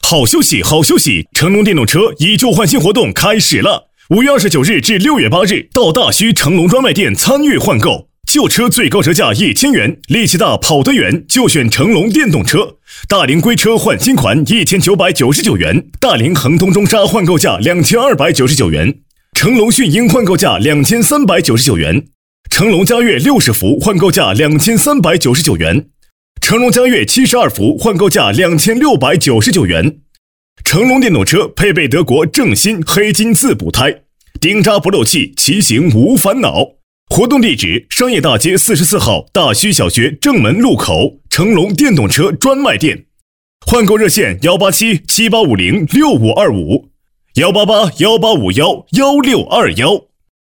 好消息，好消息！成龙电动车以旧换新活动开始了，5月29日至6月8日，到大须成龙专卖店参与换购，旧车最高折价1000元，力气大跑得远就选成龙电动车。大凌归车换新款1999元，大凌恒通中沙换购价2299元，成龙迅鹰换购价2399元，成龙嘉悦60伏换购价2399元。成龙嘉悦72伏换购价2699元。成龙电动车配备德国正新黑金自补胎，顶扎不漏气，骑行无烦恼。活动地址：商业大街44号大须小学正门路口，成龙电动车专卖店。换购热线：187-7850-6525，188-1851-1621。